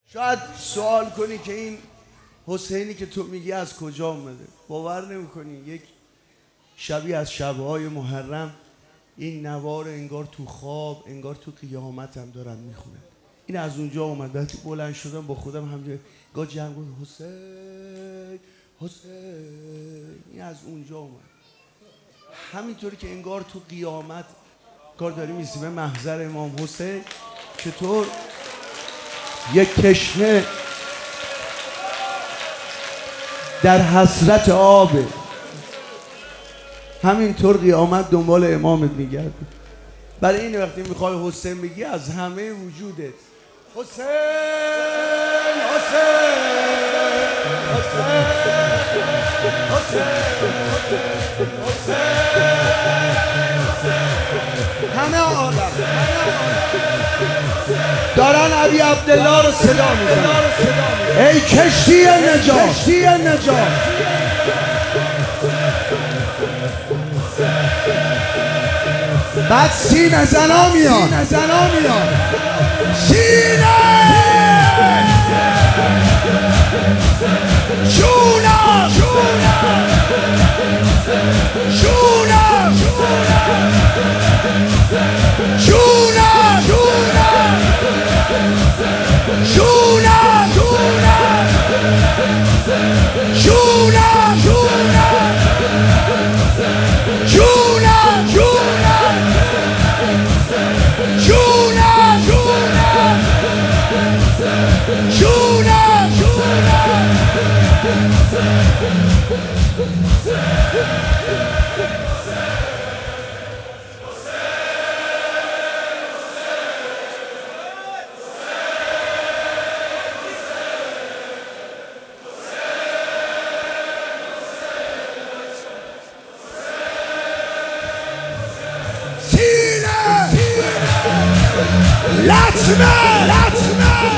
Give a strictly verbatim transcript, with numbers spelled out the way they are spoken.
شاید سوال کنی که این حسینی که تو میگی از کجا اومده. باور نمیکنی یک شبی از شبهای محرم این نوار انگار تو خواب انگار تو قیامتم دارن میخونن. این از اونجا اومد. وقتی بلند شدم با خودم همجوری گاه جمع گفت حسین حسین. این از اونجا اومد. همینطوری که انگار تو قیامت کار داری میسی به محضر امام حسین، چطور یک تشنه در حسرت آبه، همینطور قیامت دنبال امامت میگرده. برای این وقتی میخوای حسین بگی از همه وجودت حسین حسین حسین حسین همه عالم دارن ابی عبدالله رو صدا میزنن ای کشتی نجات، کشتی نجات. بعد سینه زنا میان، سینه زنا میان، سینه جونم جونم جونم جونم جونم جونم جونم جونم لطمه لطمه